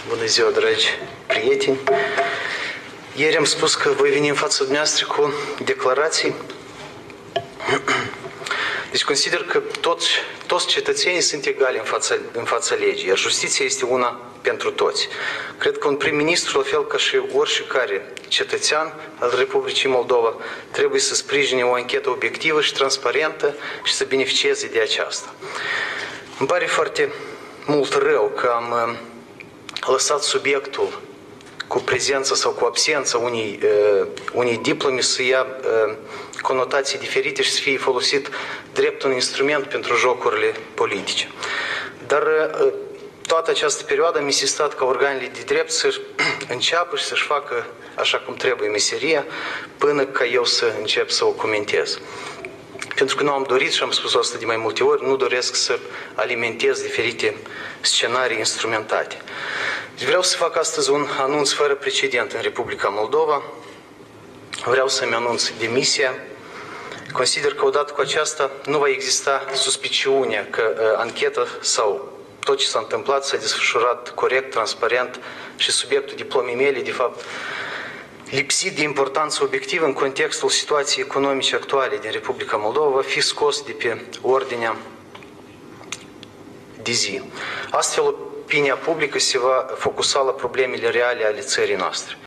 Bună ziua, dragi prieteni! Ieri am spus că voi veni în fața dumneavoastră cu declarații. Deci consider că toți cetățenii sunt egali în fața legii, iar justiția este una pentru toți. Cred că un prim-ministru, la fel ca și oricare cetățean al Republicii Moldova, trebuie să sprijine o anchetă obiectivă și transparentă și să beneficieze de aceasta. Îmi pare foarte mult rău că am lăsat subiectul cu prezența sau cu absența unei diplome să ia conotații diferite și să fie folosit drept un instrument pentru jocurile politice. Dar toată această perioadă am insistat ca organele de drept să înceapă și să-și facă așa cum trebuie meseria până ca eu să încep să o comentez. Pentru că nu am dorit, și am spus asta de mai multe ori, nu doresc să alimentez diferite scenarii instrumentate. Vreau să fac astăzi un anunț fără precedent în Republica Moldova. Vreau să-mi anunț demisia. Consider că odată cu aceasta nu va exista suspiciunea că ancheta sau tot ce s-a întâmplat s-a desfășurat corect, transparent și subiectul diplomei mele, de fapt, lipsit de importanță obiectivă în contextul situației economice actuale din Republica Moldova, va fi scos de pe ordinea de zi. Astfel, opinia publică se va focusa la problemele reale ale țării noastre.